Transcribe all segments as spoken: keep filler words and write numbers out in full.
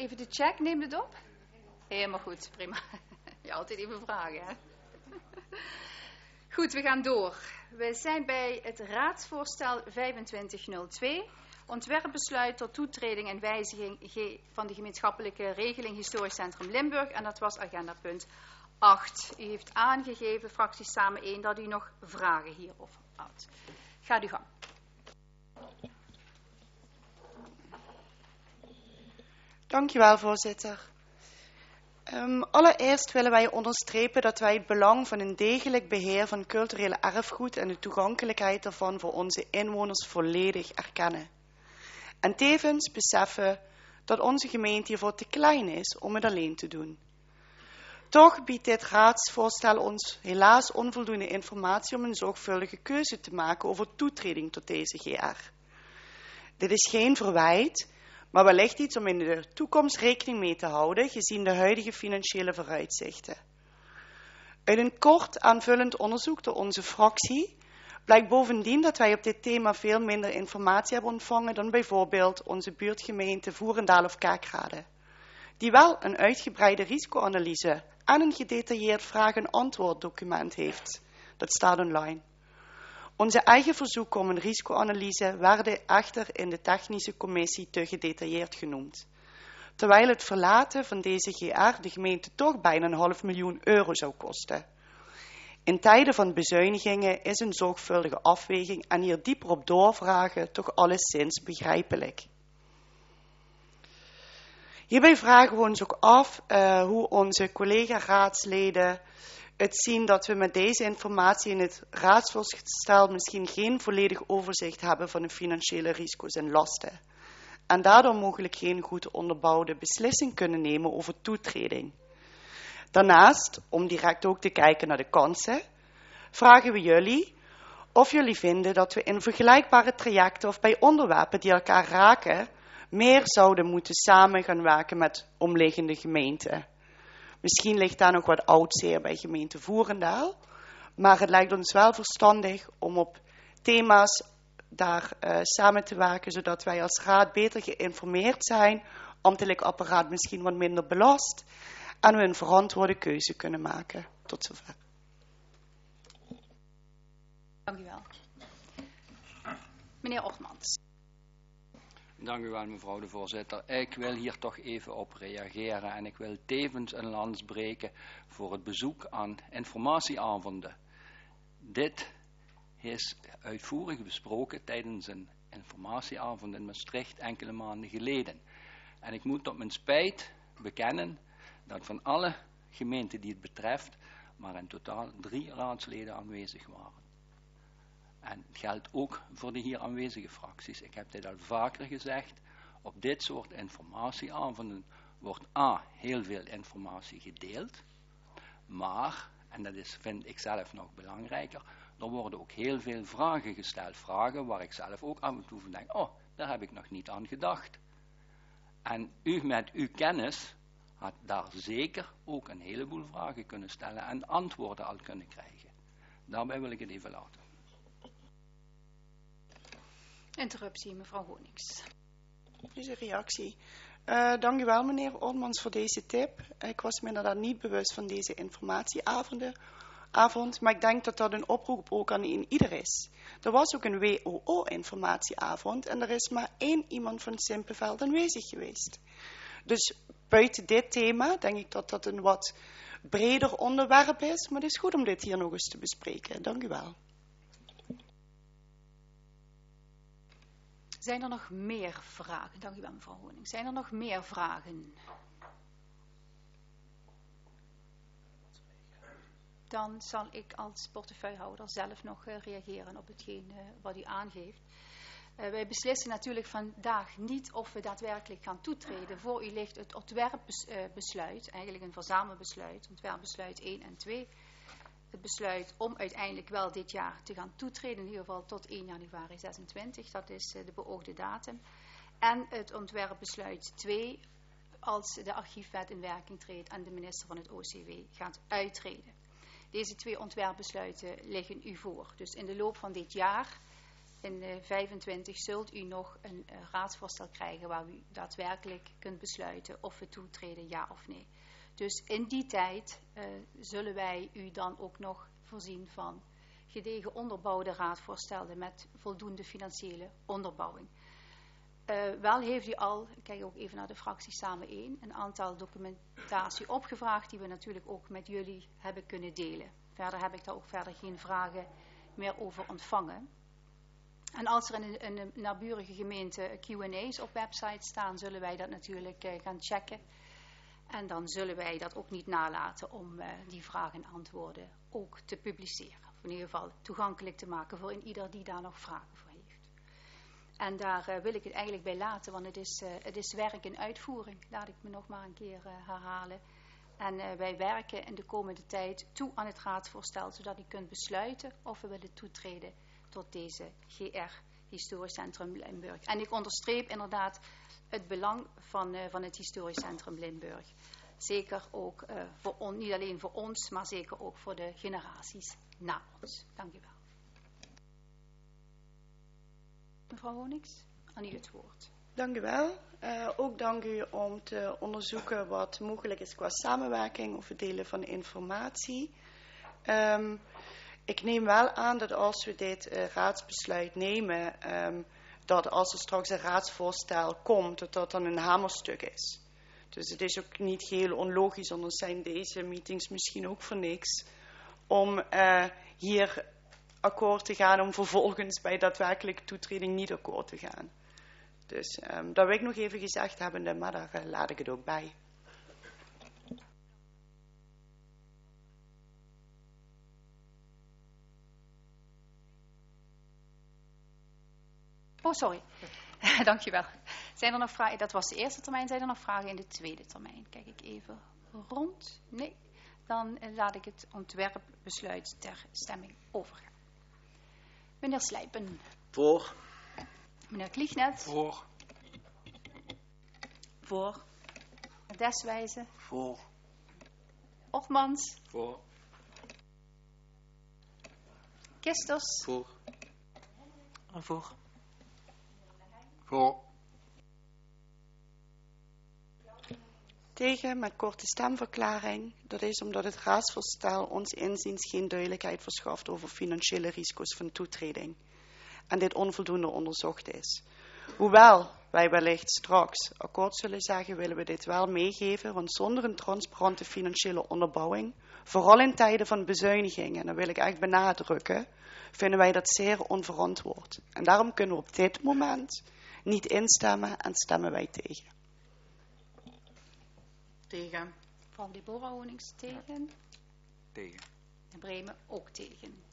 Even de check, neem het op. Helemaal goed, prima. Je altijd even vragen, hè. Goed, we gaan door. We zijn bij het raadsvoorstel vijfentwintig nul twee. Ontwerpbesluit tot toetreding en wijziging van de gemeenschappelijke regeling Historisch Centrum Limburg. En dat was agendapunt acht. U heeft aangegeven, fracties samen één, dat u nog vragen hierover had. Gaat u gang. Dankjewel, voorzitter. Um, allereerst willen wij onderstrepen dat wij het belang van een degelijk beheer van culturele erfgoed en de toegankelijkheid daarvan voor onze inwoners volledig erkennen. En tevens beseffen dat onze gemeente hiervoor te klein is om het alleen te doen. Toch biedt dit raadsvoorstel ons helaas onvoldoende informatie om een zorgvuldige keuze te maken over toetreding tot deze G R. Dit is geen verwijt, maar wellicht iets om in de toekomst rekening mee te houden, gezien de huidige financiële vooruitzichten. Uit een kort aanvullend onderzoek door onze fractie blijkt bovendien dat wij op dit thema veel minder informatie hebben ontvangen dan bijvoorbeeld onze buurtgemeente Voerendaal of Kerkrade, die wel een uitgebreide risicoanalyse en een gedetailleerd vraag- en antwoorddocument heeft. Dat staat online. Onze eigen verzoeken om een risicoanalyse werden echter in de technische commissie te gedetailleerd genoemd. Terwijl het verlaten van deze G R de gemeente toch bijna een half miljoen euro zou kosten. In tijden van bezuinigingen is een zorgvuldige afweging en hier dieper op doorvragen toch alleszins begrijpelijk. Hierbij vragen we ons ook af uh, hoe onze collega-raadsleden het zien dat we met deze informatie in het raadsvoorstel misschien geen volledig overzicht hebben van de financiële risico's en lasten. En daardoor mogelijk geen goed onderbouwde beslissing kunnen nemen over toetreding. Daarnaast, om direct ook te kijken naar de kansen, vragen we jullie of jullie vinden dat we in vergelijkbare trajecten of bij onderwerpen die elkaar raken, meer zouden moeten samen gaan werken met omliggende gemeenten. Misschien ligt daar nog wat oudzeer bij gemeente Voerendaal, maar het lijkt ons wel verstandig om op thema's daar uh, samen te werken, zodat wij als raad beter geïnformeerd zijn, ambtelijk apparaat misschien wat minder belast en we een verantwoorde keuze kunnen maken. Tot zover. Dank u wel. Meneer Otmans. Dank u wel, mevrouw de voorzitter. Ik wil hier toch even op reageren en ik wil tevens een lans breken voor het bezoek aan informatieavonden. Dit is uitvoerig besproken tijdens een informatieavond in Maastricht enkele maanden geleden. En ik moet tot mijn spijt bekennen dat van alle gemeenten die het betreft maar in totaal drie raadsleden aanwezig waren. En het geldt ook voor de hier aanwezige fracties. Ik heb dit al vaker gezegd. Op dit soort informatieavonden wordt A, heel veel informatie gedeeld. Maar, en dat is, vind ik zelf nog belangrijker, er worden ook heel veel vragen gesteld. Vragen waar ik zelf ook af en toe van denk, oh, daar heb ik nog niet aan gedacht. En u met uw kennis had daar zeker ook een heleboel vragen kunnen stellen en antwoorden al kunnen krijgen. Daarbij wil ik het even laten. Interruptie, mevrouw Honings. Deze reactie. Uh, dank u wel, meneer Ormans, voor deze tip. Ik was me inderdaad niet bewust van deze informatieavonden. Avond, maar ik denk dat dat een oproep ook aan ieder is. Er was ook een W O O-informatieavond en er is maar één iemand van Simpelveld aanwezig geweest. Dus buiten dit thema denk ik dat dat een wat breder onderwerp is, maar het is goed om dit hier nog eens te bespreken. Dank u wel. Zijn er nog meer vragen? Dank u wel, mevrouw Honing. Zijn er nog meer vragen? Dan zal ik als portefeuillehouder zelf nog uh, reageren op hetgeen uh, wat u aangeeft. Uh, wij beslissen natuurlijk vandaag niet of we daadwerkelijk gaan toetreden. Voor u ligt het ontwerpbesluit, eigenlijk een verzamelbesluit, ontwerpbesluit één en twee. Het besluit om uiteindelijk wel dit jaar te gaan toetreden, in ieder geval tot één januari zesentwintig, dat is uh, de beoogde datum. En het ontwerpbesluit twee, als de archiefwet in werking treedt en de minister van het O C W gaat uittreden. Deze twee ontwerpbesluiten liggen u voor. Dus in de loop van dit jaar in uh, vijfentwintig zult u nog een uh, raadsvoorstel krijgen waar u daadwerkelijk kunt besluiten of we toetreden, ja of nee. Dus in die tijd uh, zullen wij u dan ook nog voorzien van gedegen onderbouwde raadvoorstellen met voldoende financiële onderbouwing. Uh, wel heeft u al, ik kijk ook even naar de fractie Samen één, een aantal documentatie opgevraagd die we natuurlijk ook met jullie hebben kunnen delen. Verder heb ik daar ook verder geen vragen meer over ontvangen. En als er in een, een naburige gemeente Q en A's op website staan, zullen wij dat natuurlijk uh, gaan checken. En dan zullen wij dat ook niet nalaten om uh, die vragen en antwoorden ook te publiceren. Of in ieder geval toegankelijk te maken voor een ieder die daar nog vragen voor heeft. En daar uh, wil ik het eigenlijk bij laten, want het is, uh, het is werk in uitvoering. Laat ik me nog maar een keer uh, herhalen. En uh, wij werken in de komende tijd toe aan het raadsvoorstel, zodat u kunt besluiten of we willen toetreden tot deze G R, Historisch Centrum Limburg. En ik onderstreep inderdaad het belang van, uh, van het Historisch Centrum Limburg. Zeker ook, uh, voor on, niet alleen voor ons, maar zeker ook voor de generaties na ons. Dank u wel. Mevrouw Honings, aan u het woord. Dank u wel. Uh, ook dank u om te onderzoeken wat mogelijk is qua samenwerking of het delen van informatie. Um, ik neem wel aan dat als we dit uh, raadsbesluit nemen, um, dat als er straks een raadsvoorstel komt, dat dat dan een hamerstuk is. Dus het is ook niet geheel onlogisch, anders zijn deze meetings misschien ook voor niks, om uh, hier akkoord te gaan, om vervolgens bij daadwerkelijke toetreding niet akkoord te gaan. Dus um, dat wil ik nog even gezegd hebben, maar daar uh, laat ik het ook bij. Oh, sorry. Dankjewel. Zijn er nog vragen? Dat was de eerste termijn. Zijn er nog vragen in de tweede termijn? Kijk ik even rond. Nee. Dan uh, laat ik het ontwerpbesluit ter stemming overgaan. Meneer Slijpen. Voor. Meneer Kliegnet. Voor. Voor. Deswijze. Voor. Ortmans. Voor. Kisters. Voor. En voor. Voor. Tegen met korte stemverklaring. Dat is omdat het raadsvoorstel ons inziens geen duidelijkheid verschaft over financiële risico's van toetreding. En dit onvoldoende onderzocht is. Hoewel wij wellicht straks akkoord zullen zeggen, willen we dit wel meegeven, want zonder een transparante financiële onderbouwing, vooral in tijden van bezuinigingen, en dat wil ik echt benadrukken, vinden wij dat zeer onverantwoord. En daarom kunnen we op dit moment niet instemmen en stemmen wij tegen. Tegen. Van Deborah Honings tegen. Tegen. En Bremen ook tegen.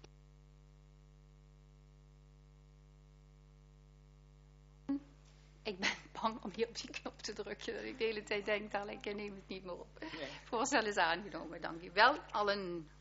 Ik ben bang om hier op die knop te drukken. Dat ik de hele tijd denk, ik neem het niet meer op. Nee. Voorstel is aangenomen, dank u wel allen.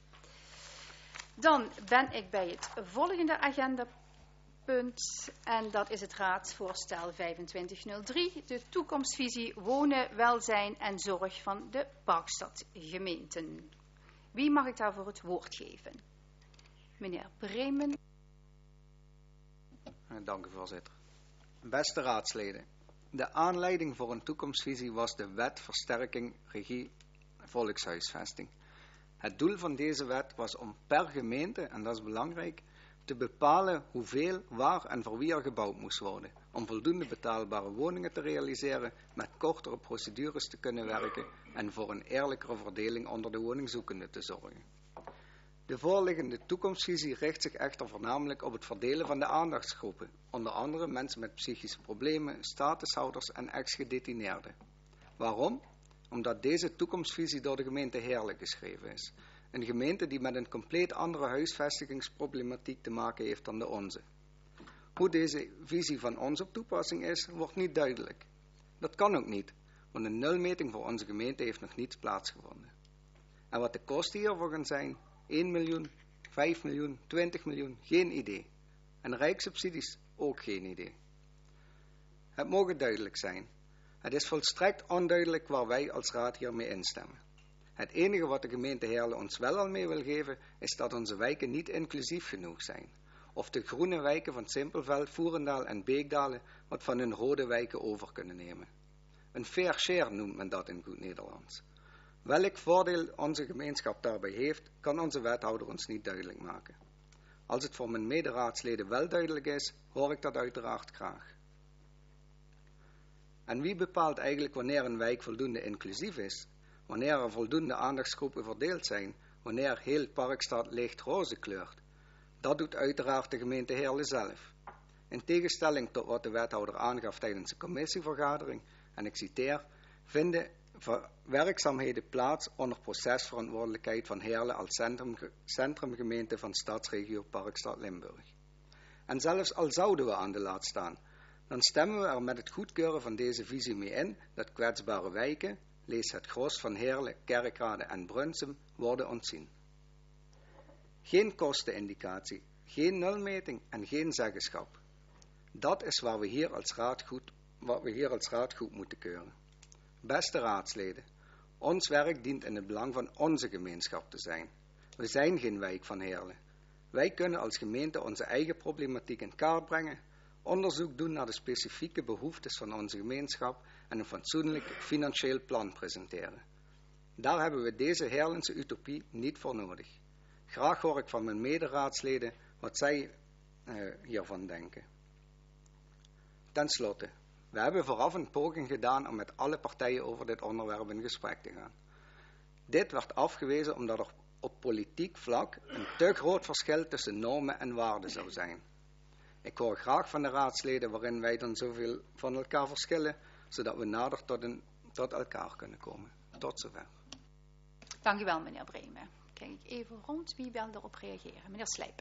Dan ben ik bij het volgende agendapunt. En dat is het raadsvoorstel vijfentwintig nul drie. De toekomstvisie wonen, welzijn en zorg van de Parkstadgemeenten. Wie mag ik daarvoor het woord geven? Meneer Bremen. Dank u, voorzitter. Beste raadsleden, de aanleiding voor een toekomstvisie was de wet versterking regie volkshuisvesting. Het doel van deze wet was om per gemeente, en dat is belangrijk, te bepalen hoeveel, waar en voor wie er gebouwd moest worden, om voldoende betaalbare woningen te realiseren, met kortere procedures te kunnen werken en voor een eerlijkere verdeling onder de woningzoekenden te zorgen. De voorliggende toekomstvisie richt zich echter voornamelijk op het verdelen van de aandachtsgroepen, onder andere mensen met psychische problemen, statushouders en ex-gedetineerden. Waarom? Omdat deze toekomstvisie door de gemeente Heerlen geschreven is. Een gemeente die met een compleet andere huisvestigingsproblematiek te maken heeft dan de onze. Hoe deze visie van ons op toepassing is, wordt niet duidelijk. Dat kan ook niet, want een nulmeting voor onze gemeente heeft nog niet plaatsgevonden. En wat de kosten hiervoor gaan zijn, één miljoen, vijf miljoen, twintig miljoen, geen idee. En rijkssubsidies, ook geen idee. Het mogen duidelijk zijn. Het is volstrekt onduidelijk waar wij als raad hiermee instemmen. Het enige wat de gemeente Heerlen ons wel al mee wil geven, is dat onze wijken niet inclusief genoeg zijn. of de groene wijken van Simpelveld, Voerendaal en Beekdalen wat van hun rode wijken over kunnen nemen. Een fair share noemt men dat in goed Nederlands. Welk voordeel onze gemeenschap daarbij heeft, kan onze wethouder ons niet duidelijk maken. Als het voor mijn mederaadsleden wel duidelijk is, hoor ik dat uiteraard graag. En wie bepaalt eigenlijk wanneer een wijk voldoende inclusief is? Wanneer er voldoende aandachtsgroepen verdeeld zijn? Wanneer heel Parkstad licht roze kleurt? Dat doet uiteraard de gemeente Heerlen zelf. In tegenstelling tot wat de wethouder aangaf tijdens de commissievergadering, en ik citeer, vinden werkzaamheden plaats onder procesverantwoordelijkheid van Heerlen als centrum, centrumgemeente van stadsregio Parkstad Limburg. En zelfs al zouden we aan de laat staan, dan stemmen we er met het goedkeuren van deze visie mee in dat kwetsbare wijken, lees het gros van Heerlen, Kerkrade en Brunsum, worden ontzien. Geen kostenindicatie, geen nulmeting en geen zeggenschap. Dat is waar we hier als raad goed, wat we hier als raad goed moeten keuren. Beste raadsleden, ons werk dient in het belang van onze gemeenschap te zijn. We zijn geen wijk van Heerlen. Wij kunnen als gemeente onze eigen problematiek in kaart brengen, onderzoek doen naar de specifieke behoeftes van onze gemeenschap en een fatsoenlijk financieel plan presenteren. Daar hebben we deze Heerlense utopie niet voor nodig. Graag hoor ik van mijn mederaadsleden wat zij uh, hiervan denken. Ten slotte, we hebben vooraf een poging gedaan om met alle partijen over dit onderwerp in gesprek te gaan. Dit werd afgewezen omdat er op politiek vlak een te groot verschil tussen normen en waarden zou zijn. Ik hoor graag van de raadsleden waarin wij dan zoveel van elkaar verschillen, zodat we nader tot, een, tot elkaar kunnen komen. Tot zover. Dank u wel, meneer Bremen. Kijk ik even rond. Wie wil erop reageren? Meneer Slijpen.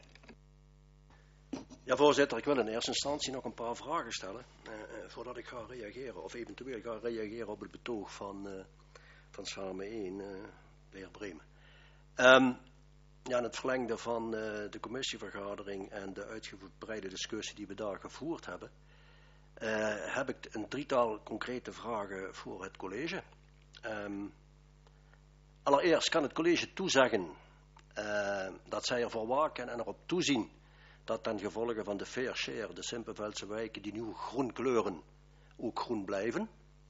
Ja, voorzitter, ik wil in eerste instantie nog een paar vragen stellen, eh, voordat ik ga reageren, of eventueel ga reageren op het betoog van, uh, van Samen één, uh, de heer Bremen. Um, ja, in het verlengde van uh, de commissievergadering en de uitgebreide discussie die we daar gevoerd hebben, uh, heb ik een drietal concrete vragen voor het college. Um, allereerst kan het college toezeggen uh, dat zij ervoor waken en erop toezien dat ten gevolge van de fair share de Simpelveldse wijken die nu groen kleuren ook groen blijven.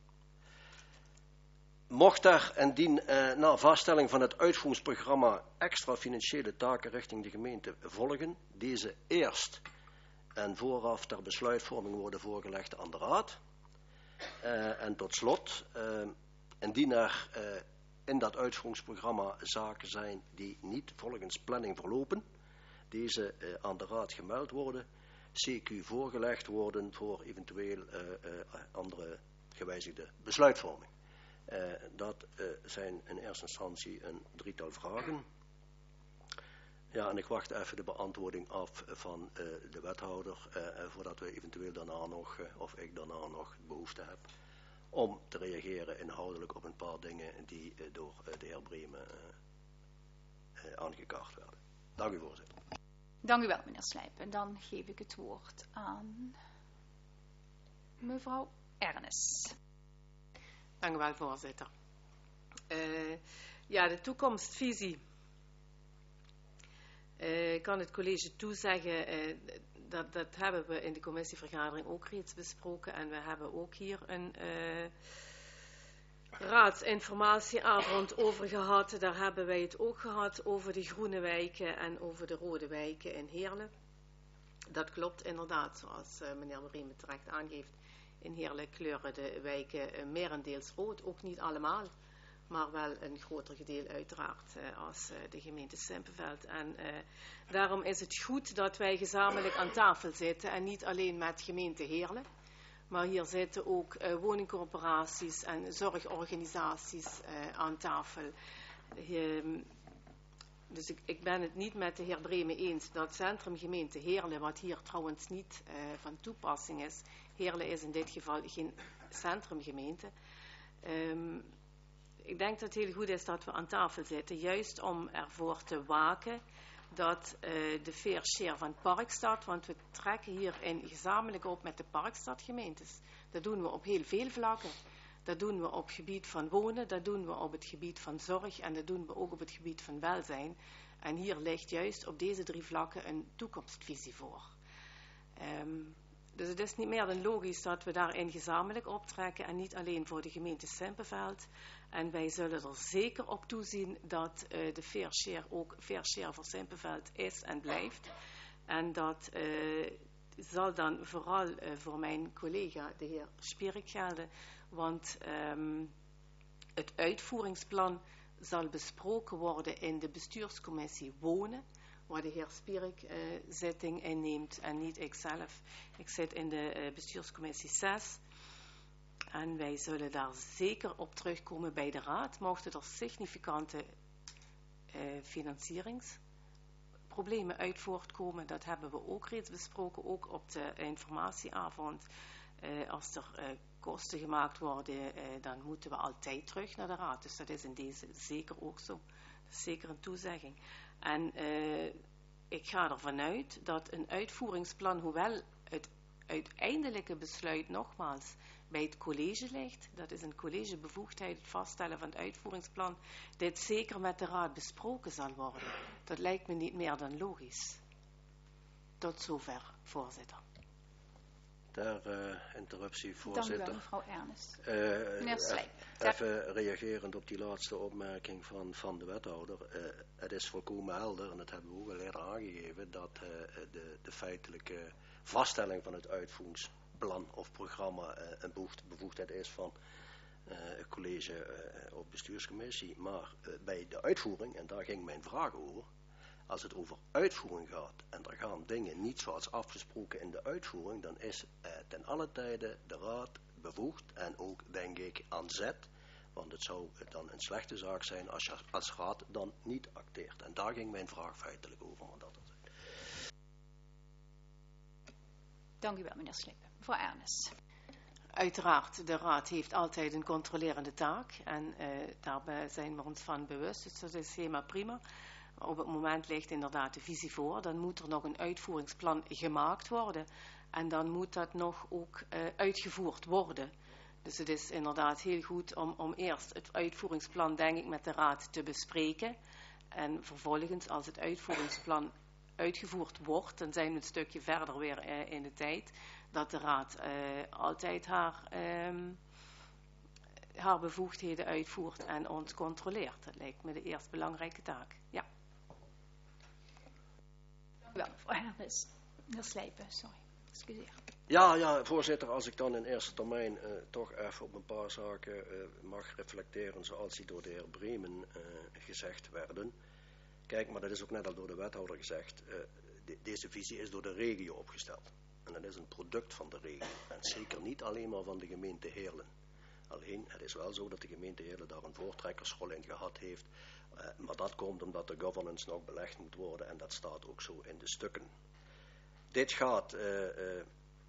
Mocht er indien uh, na vaststelling van het uitvoeringsprogramma extra financiële taken richting de gemeente volgen, deze eerst en vooraf ter besluitvorming worden voorgelegd aan de raad. Uh, en tot slot, uh, indien er uh, in dat uitvoeringsprogramma zaken zijn die niet volgens planning verlopen, deze uh, aan de raad gemeld worden, C Q voorgelegd worden voor eventueel uh, uh, andere gewijzigde besluitvorming. Uh, dat uh, zijn in eerste instantie een drietal vragen. Ja, en ik wacht even de beantwoording af van uh, de wethouder, uh, voordat we eventueel daarna nog, uh, of ik daarna nog behoefte heb, om te reageren inhoudelijk op een paar dingen die uh, door uh, de heer Bremen uh, uh, aangekaart werden. Dank u, voorzitter. Dank u wel, meneer Slijpen. En dan geef ik het woord aan mevrouw Ernest. Dank u wel, voorzitter. Uh, ja, de toekomstvisie uh, kan het college toezeggen. Uh, dat, dat hebben we in de commissievergadering ook reeds besproken. En we hebben ook hier een uh, raadsinformatieavond over gehad. Daar hebben wij het ook gehad over de groene wijken en over de rode wijken in Heerlen. Dat klopt inderdaad, zoals uh, meneer Bremen terecht aangeeft. In Heerlen kleuren de wijken uh, merendeels rood, ook niet allemaal, maar wel een groter gedeelte uiteraard uh, als uh, de gemeente Simpelveld. En uh, daarom is het goed dat wij gezamenlijk aan tafel zitten en niet alleen met gemeente Heerlen, maar hier zitten ook uh, woningcorporaties en zorgorganisaties uh, aan tafel. Uh, dus ik, ik ben het niet met de heer Bremen eens dat centrumgemeente Heerlen, wat hier trouwens niet uh, van toepassing is, Heerlen is in dit geval geen centrumgemeente. Um, ik denk dat het heel goed is dat we aan tafel zitten, juist om ervoor te waken dat uh, de fair share van Parkstad, want we trekken hierin gezamenlijk op met de Parkstadgemeentes. Dat doen we op heel veel vlakken. Dat doen we op het gebied van wonen, dat doen we op het gebied van zorg en dat doen we ook op het gebied van welzijn. En hier ligt juist op deze drie vlakken een toekomstvisie voor. Um, dus het is niet meer dan logisch dat we daarin gezamenlijk optrekken en niet alleen voor de gemeente Simpelveld. En wij zullen er zeker op toezien dat uh, de fair share ook fair share voor Simpelveld is en blijft. En dat uh, zal dan vooral uh, voor mijn collega, de heer Spierik, gelden. Want um, het uitvoeringsplan zal besproken worden in de bestuurscommissie Wonen, waar de heer Spierik uh, zitting inneemt en niet ikzelf. Ik zit in de uh, bestuurscommissie zes. En wij zullen daar zeker op terugkomen bij de raad, mochten er significante uh, financieringsproblemen uit voortkomen. Dat hebben we ook reeds besproken, ook op de informatieavond. Uh, als er uh, kosten gemaakt worden, uh, dan moeten we altijd terug naar de raad. Dus dat is in deze zeker ook zo. Dat is zeker een toezegging. En uh, ik ga ervan uit dat een uitvoeringsplan, hoewel het uiteindelijke besluit nogmaals bij het college ligt, dat is een collegebevoegdheid, het vaststellen van het uitvoeringsplan, dit zeker met de raad besproken zal worden. Dat lijkt me niet meer dan logisch. Tot zover, voorzitter. Ter uh, interruptie, voorzitter. Dank u wel, mevrouw Ernest. Uh, Meneer Slijk. Even reagerend op die laatste opmerking van, van de wethouder. Uh, het is volkomen helder, en dat hebben we ook al eerder aangegeven, dat uh, de, de feitelijke vaststelling van het uitvoeringsplan of programma uh, een bevoegd, bevoegdheid is van uh, het college uh, of bestuurscommissie. Maar uh, bij de uitvoering, en daar ging mijn vraag over, als het over uitvoering gaat en er gaan dingen niet zoals afgesproken in de uitvoering, dan is uh, ten alle tijde de raad bevoegd en ook, denk ik, aan zet. Want het zou dan een slechte zaak zijn als je als raad dan niet acteert. En daar ging mijn vraag feitelijk over. Maar dat is het. Dank u wel, meneer Slippen. Mevrouw Ernest. Uiteraard, de raad heeft altijd een controlerende taak. En uh, daar zijn we ons van bewust. Dus dat is helemaal prima. Op het moment ligt inderdaad de visie voor. Dan moet er nog een uitvoeringsplan gemaakt worden. En dan moet dat nog ook uh, uitgevoerd worden. Dus het is inderdaad heel goed om, om eerst het uitvoeringsplan, denk ik, met de raad te bespreken. En vervolgens, als het uitvoeringsplan uitgevoerd wordt, dan zijn we een stukje verder weer uh, in de tijd, dat de raad uh, altijd haar, um, haar bevoegdheden uitvoert en ons controleert. Dat lijkt me de eerst belangrijke taak. Ja. Dank u wel, mevrouw Ernest. Meneer Slijpen, sorry. Excuseer. Ja, ja, voorzitter, als ik dan in eerste termijn uh, toch even op een paar zaken uh, mag reflecteren zoals die door de heer Bremen uh, gezegd werden. Kijk, maar dat is ook net al door de wethouder gezegd, uh, de, deze visie is door de regio opgesteld. En dat is een product van de regio. En zeker niet alleen maar van de gemeente Heerlen. Alleen, het is wel zo dat de gemeente Heerlen daar een voortrekkersrol in gehad heeft. Uh, maar dat komt omdat de governance nog belegd moet worden en dat staat ook zo in de stukken. Dit gaat uh, uh,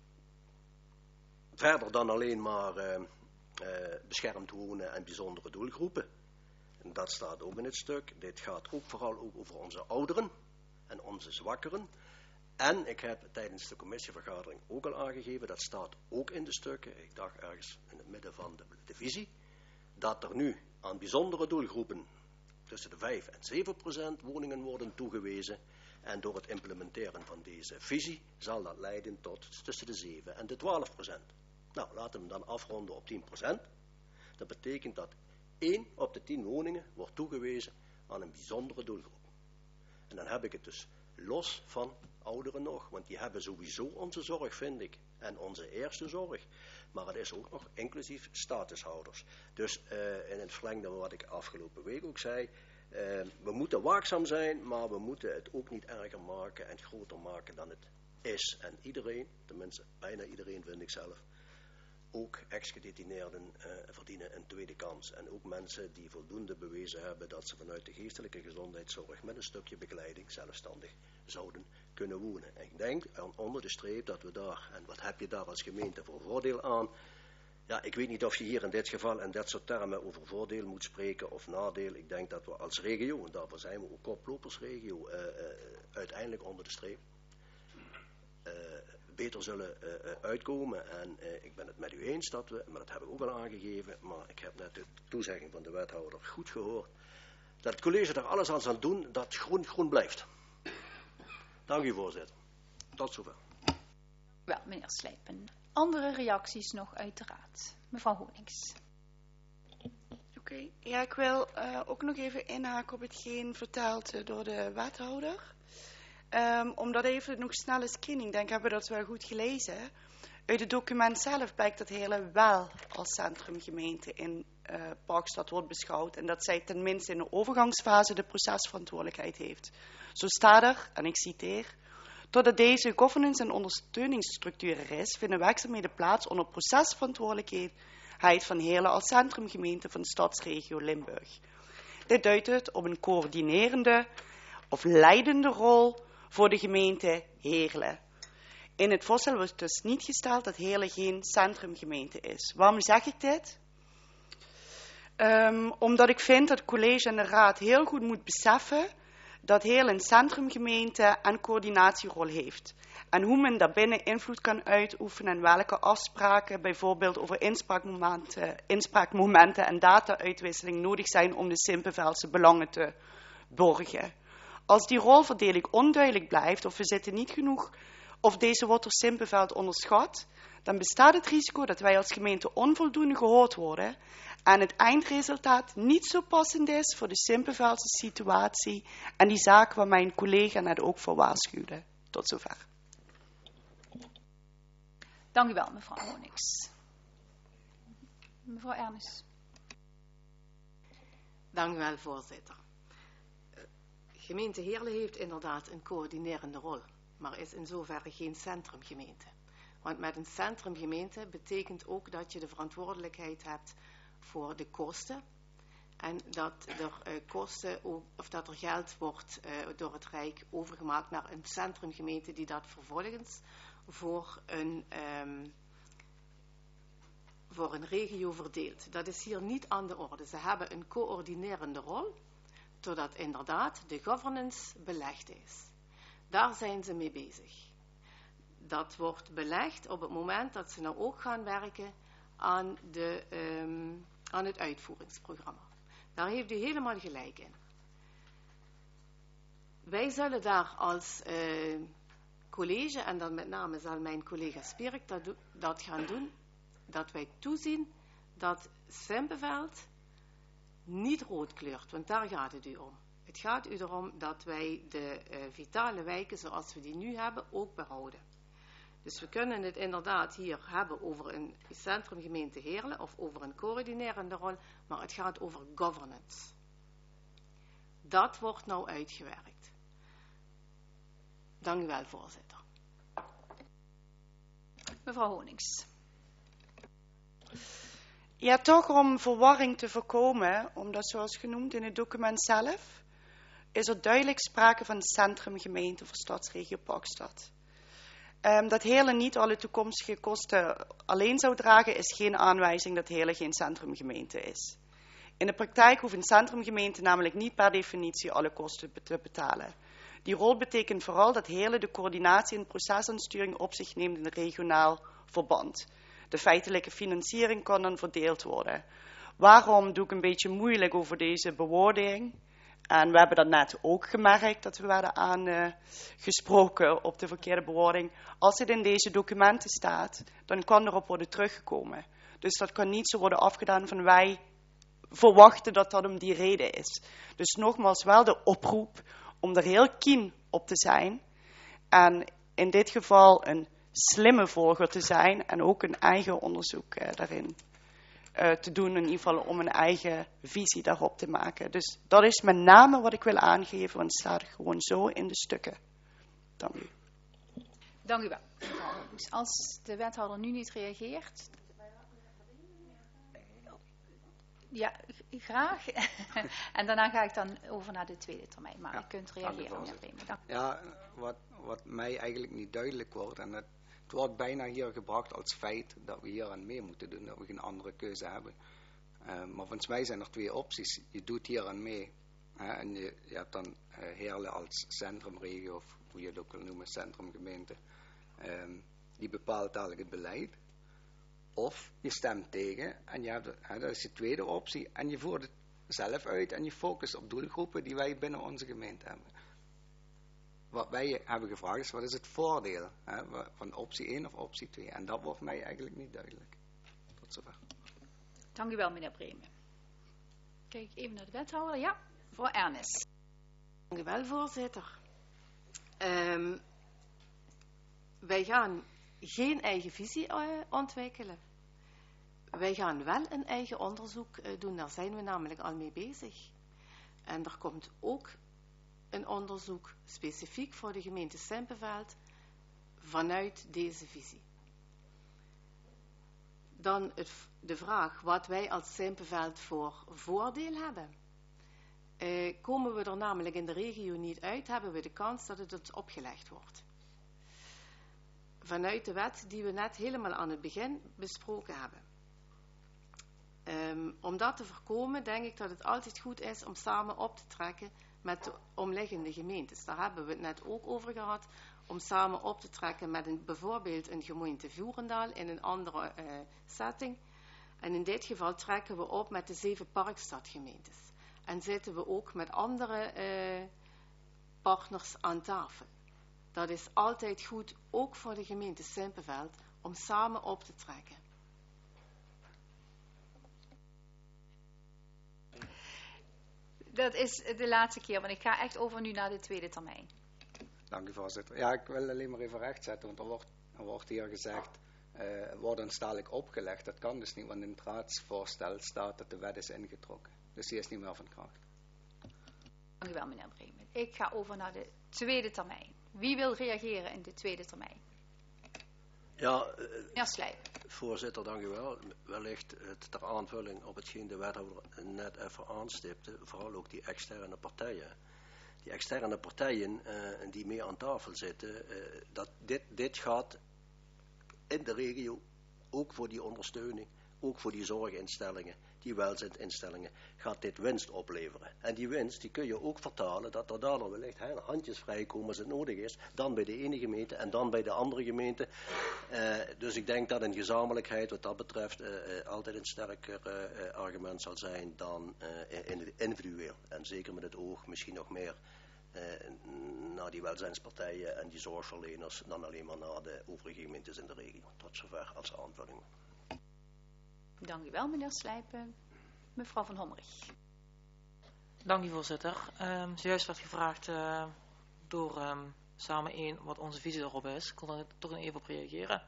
verder dan alleen maar uh, uh, beschermd wonen en bijzondere doelgroepen. En dat staat ook in het stuk. Dit gaat ook vooral ook over onze ouderen en onze zwakkeren. En ik heb tijdens de commissievergadering ook al aangegeven, dat staat ook in de stukken, ik dacht ergens in het midden van de, de visie, dat er nu aan bijzondere doelgroepen tussen de vijf en zeven procent woningen worden toegewezen. En door het implementeren van deze visie zal dat leiden tot tussen de zeven en de twaalf procent. Nou, laten we hem dan afronden op tien procent. Dat betekent dat één op de tien woningen wordt toegewezen aan een bijzondere doelgroep. En dan heb ik het dus los van ouderen nog, want die hebben sowieso onze zorg, vind ik, en onze eerste zorg. Maar het is ook nog inclusief statushouders. Dus uh, in het verlengde van wat ik afgelopen week ook zei, Uh, we moeten waakzaam zijn, maar we moeten het ook niet erger maken en groter maken dan het is. En iedereen, tenminste bijna iedereen vind ik zelf, ook ex-gedetineerden uh, verdienen een tweede kans. En ook mensen die voldoende bewezen hebben dat ze vanuit de geestelijke gezondheidszorg met een stukje begeleiding zelfstandig zouden kunnen wonen. En ik denk aan onder de streep dat we daar, en wat heb je daar als gemeente voor voordeel aan? Ja, ik weet niet of je hier in dit geval in dat soort termen over voordeel moet spreken of nadeel. Ik denk dat we als regio, en daarvoor zijn we ook koplopersregio, uh, uh, uiteindelijk onder de streep, uh, beter zullen uh, uh, uitkomen. En uh, ik ben het met u eens dat we, maar dat heb ik ook al aangegeven, maar ik heb net de toezegging van de wethouder goed gehoord, dat het college er alles aan zal doen dat groen groen blijft. Dank u, voorzitter. Tot zover. Wel, meneer Slijpen. Andere reacties nog uit de raad. Mevrouw Honings. Oké, okay. Ja, ik wil uh, ook nog even inhaken op hetgeen verteld uh, door de wethouder. Um, omdat even nog snelle screening, denk ik, hebben we dat wel goed gelezen. Uit het document zelf blijkt dat Heerlen wel als centrumgemeente in uh, Parkstad wordt beschouwd. En dat zij tenminste in de overgangsfase de procesverantwoordelijkheid heeft. Zo staat er, en ik citeer, totdat deze governance- en ondersteuningsstructuur er is, vinden werkzaamheden plaats onder procesverantwoordelijkheid van Heerlen als centrumgemeente van de stadsregio Limburg. Dit duidt het op een coördinerende of leidende rol voor de gemeente Heerlen. In het voorstel wordt dus niet gesteld dat Heerlen geen centrumgemeente is. Waarom zeg ik dit? Um, omdat ik vind dat het college en de raad heel goed moet beseffen dat Heerlen een centrumgemeente en coördinatierol heeft. En hoe men daarbinnen invloed kan uitoefenen en welke afspraken bijvoorbeeld over inspraakmomenten, inspraakmomenten en data-uitwisseling nodig zijn om de Simpeveldse belangen te borgen. Als die rolverdeling onduidelijk blijft of we zitten niet genoeg of deze wordt door Simpeveld onderschat, dan bestaat het risico dat wij als gemeente onvoldoende gehoord worden en het eindresultaat niet zo passend is voor de Simpeveldse situatie en die zaak waar mijn collega net ook voor waarschuwde. Tot zover. Dank u wel, mevrouw Honings. Mevrouw Ernest. Dank u wel, voorzitter. Gemeente Heerlen heeft inderdaad een coördinerende rol, maar is in zoverre geen centrumgemeente. Want met een centrumgemeente betekent ook dat je de verantwoordelijkheid hebt voor de kosten en dat er uh, kosten of dat er geld wordt uh, door het Rijk overgemaakt naar een centrumgemeente die dat vervolgens voor een, um, voor een regio verdeelt. Dat is hier niet aan de orde. Ze hebben een coördinerende rol, totdat inderdaad de governance belegd is. Daar zijn ze mee bezig. Dat wordt belegd op het moment dat ze nou ook gaan werken aan, de, um, aan het uitvoeringsprogramma. Daar heeft u helemaal gelijk in. Wij zullen daar als uh, college, en dan met name zal mijn collega Spierik dat, do- dat gaan doen, dat wij toezien dat Simpeveld niet rood kleurt, want daar gaat het u om. Het gaat u erom dat wij de uh, vitale wijken zoals we die nu hebben ook behouden. Dus we kunnen het inderdaad hier hebben over een centrumgemeente Heerlen of over een coördinerende rol, maar het gaat over governance. Dat wordt nou uitgewerkt. Dank u wel, voorzitter. Mevrouw Honings. Ja, toch om verwarring te voorkomen, omdat zoals genoemd in het document zelf, is er duidelijk sprake van centrumgemeente voor stadsregio Parkstad. Um, dat Heerlen niet alle toekomstige kosten alleen zou dragen, is geen aanwijzing dat Heerlen geen centrumgemeente is. In de praktijk hoeft een centrumgemeente namelijk niet per definitie alle kosten te betalen. Die rol betekent vooral dat Heerlen de coördinatie en procesaansturing op zich neemt in een regionaal verband. De feitelijke financiering kan dan verdeeld worden. Waarom doe ik een beetje moeilijk over deze bewoording? En we hebben dat net ook gemerkt, dat we werden aangesproken uh, op de verkeerde bewoording. Als het in deze documenten staat, dan kan erop worden teruggekomen. Dus dat kan niet zo worden afgedaan van wij verwachten dat dat om die reden is. Dus nogmaals wel de oproep om er heel keen op te zijn. En in dit geval een slimme volger te zijn en ook een eigen onderzoek uh, daarin uh, te doen. In ieder geval om een eigen visie daarop te maken. Dus dat is met name wat ik wil aangeven, want het staat gewoon zo in de stukken. Dank u. Dank u wel. Als de wethouder nu niet reageert... Ja, graag. En daarna ga ik dan over naar de tweede termijn. Maar ja, u kunt reageren. Ja, ja wat, wat mij eigenlijk niet duidelijk wordt, en het, het wordt bijna hier gebracht als feit dat we hier aan mee moeten doen, dat we geen andere keuze hebben. Uh, maar volgens mij zijn er twee opties. Je doet hier aan mee. Hè, en je, je hebt dan uh, Heerlen als centrumregio, of hoe je het ook wil noemen, centrumgemeente. Um, die bepaalt dadelijk het beleid. Of je stemt tegen en je hebt, hè, dat is de tweede optie. En je voert het zelf uit en je focust op doelgroepen die wij binnen onze gemeente hebben. Wat wij hebben gevraagd is, wat is het voordeel, hè, van optie één of optie twee? En dat wordt mij eigenlijk niet duidelijk. Tot zover. Dank u wel, meneer Bremen. Kijk even naar de wethouder. Ja, mevrouw Ernest. Dank u wel, voorzitter. Um, wij gaan geen eigen visie uh, ontwikkelen. Wij gaan wel een eigen onderzoek uh, doen. Daar zijn we namelijk al mee bezig. En er komt ook een onderzoek specifiek voor de gemeente Sempenveld vanuit deze visie. Dan het, de vraag wat wij als Sempenveld voor voordeel hebben. Uh, komen we er namelijk in de regio niet uit, hebben we de kans dat het ons opgelegd wordt. Vanuit de wet die we net helemaal aan het begin besproken hebben. Um, om dat te voorkomen denk ik dat het altijd goed is om samen op te trekken met de omliggende gemeentes. Daar hebben we het net ook over gehad. Om samen op te trekken met een, bijvoorbeeld een gemeente Voerendaal in een andere uh, setting. En in dit geval trekken we op met de zeven parkstadgemeentes. En zitten we ook met andere uh, partners aan tafel. Dat is altijd goed, ook voor de gemeente Sempenveld, om samen op te trekken. Dat is de laatste keer, want ik ga echt over nu naar de tweede termijn. Dank u, voorzitter. Ja, ik wil alleen maar even rechtzetten, want er wordt, er wordt hier gezegd, uh, wordt ons dadelijk opgelegd. Dat kan dus niet, want in het raadsvoorstel staat dat de wet is ingetrokken. Dus die is niet meer van kracht. Dank u wel, meneer Bremen. Ik ga over naar de tweede termijn. Wie wil reageren in de tweede termijn? Ja, meneer Slijp. Voorzitter, dank u wel. Wellicht het ter aanvulling op hetgeen de wethouder net even aanstipte, vooral ook die externe partijen. Die externe partijen uh, die mee aan tafel zitten, uh, dat dit, dit gaat in de regio, ook voor die ondersteuning, ook voor die zorginstellingen, die welzijnsinstellingen, gaat dit winst opleveren. En die winst, die kun je ook vertalen, dat er daardoor wellicht he, handjes vrijkomen als het nodig is, dan bij de ene gemeente en dan bij de andere gemeente. Uh, dus ik denk dat een gezamenlijkheid wat dat betreft uh, uh, altijd een sterker uh, argument zal zijn dan uh, in, individueel. En zeker met het oog misschien nog meer uh, naar die welzijnspartijen en die zorgverleners dan alleen maar naar de overige gemeentes in de regio. Tot zover als aanvulling. Dank u wel, meneer Slijpen. Mevrouw van Hommerich. Dank u, voorzitter. Um, zojuist werd gevraagd uh, door um, Samen één wat onze visie erop is. Ik kon er toch even op reageren.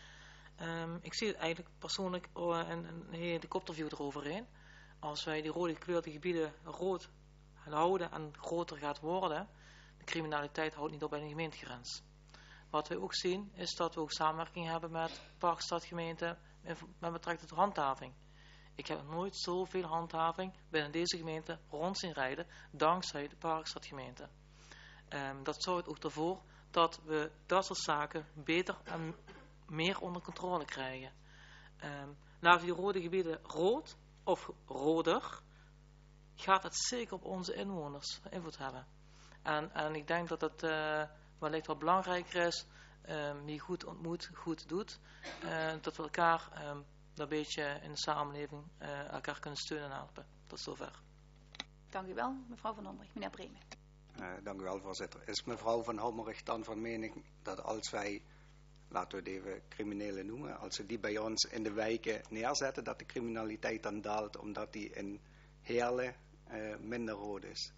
Um, ik zie het eigenlijk persoonlijk uh, een, een helikopterview eroverheen. Als wij die rode gekleurde gebieden rood houden en groter gaat worden, de criminaliteit houdt niet op bij de gemeentegrens. Wat wij ook zien is dat we ook samenwerking hebben met parkstadgemeenten met betrekking tot handhaving. Ik heb nooit zoveel handhaving binnen deze gemeente rond zien rijden, dankzij de parkstadgemeente. Um, dat zorgt ook ervoor dat we dat soort zaken beter en meer onder controle krijgen. Um, laten die rode gebieden rood of roder, gaat het zeker op onze inwoners invloed hebben. En, en ik denk dat het uh, wellicht wat belangrijker is, um, wie goed ontmoet, goed doet, uh, dat we elkaar um, een beetje in de samenleving uh, elkaar kunnen steunen en helpen. Tot zover. Dank u wel, mevrouw Van Hommerich. Meneer Bremen. Uh, dank u wel, voorzitter. Is mevrouw Van Hommerich dan van mening dat als wij, laten we het even criminelen noemen, als we die bij ons in de wijken neerzetten, dat de criminaliteit dan daalt omdat die in Heerlen uh, minder rood is?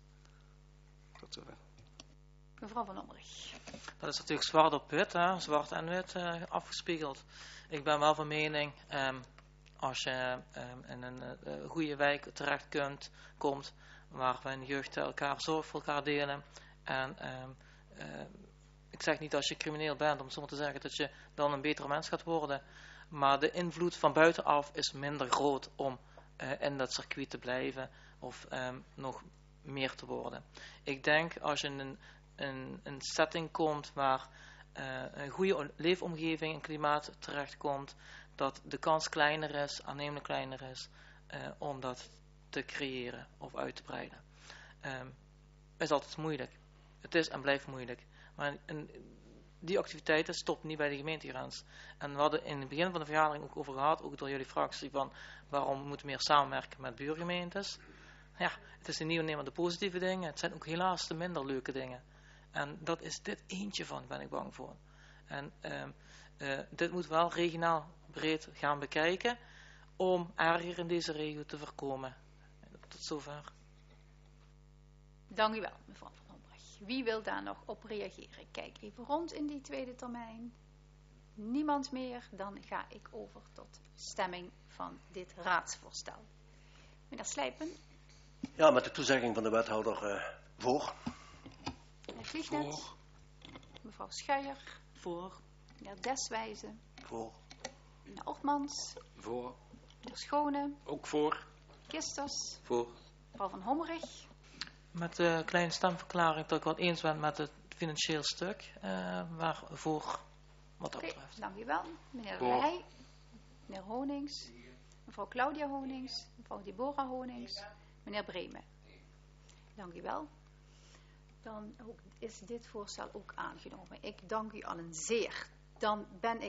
Tot zover. Mevrouw Van Hommerich. Dat is natuurlijk zwart op wit, hè? Zwart en wit uh, afgespiegeld. Ik ben wel van mening, um, als je um, in een uh, goede wijk terecht kunt, komt, waar we in de jeugd elkaar zorg voor elkaar delen. En um, uh, ik zeg niet als je crimineel bent, om het zo maar te zeggen, dat je dan een betere mens gaat worden. Maar de invloed van buitenaf is minder groot om uh, in dat circuit te blijven of um, nog meer te worden. Ik denk als je in een, een, een setting komt waar uh, een goede leefomgeving en klimaat terechtkomt, dat de kans kleiner is, aannemelijk kleiner is, uh, om dat te creëren of uit te breiden. Um, is altijd moeilijk. Het is en blijft moeilijk. Maar een, die activiteiten stoppen niet bij de gemeentegrens. En we hadden in het begin van de vergadering ook over gehad, ook door jullie fractie, van waarom moeten we meer samenwerken met buurgemeentes. Ja, het is niet alleen maar de positieve dingen, het zijn ook helaas de minder leuke dingen. En dat is dit eentje van, ben ik bang voor. En uh, uh, dit moet wel regionaal breed gaan bekijken, om erger in deze regio te voorkomen. Tot zover. Dank u wel, mevrouw Van Hombrecht. Wie wil daar nog op reageren? Kijk even rond in die tweede termijn. Niemand meer, dan ga ik over tot stemming van dit raadsvoorstel. Meneer Slijpen. Ja, met de toezegging van de wethouder uh, voor. Meneer Vliegnet. Mevrouw Schuijer. Voor. Meneer Deswijze. Voor. Meneer Ortmans. Voor. Meneer Schone. Ook voor. Kisters. Voor. Mevrouw Van Hommerig. Met de kleine stemverklaring dat ik wel eens ben met het financieel stuk. Uh, maar voor wat dat Oké, betreft. dank u wel. Meneer Voor. Leij. Meneer Honings. Mevrouw Claudia Honings. Mevrouw Deborah Honings. Meneer Bremen. Dank u wel. Dan ook, is dit voorstel ook aangenomen. Ik dank u allen zeer. Dan ben ik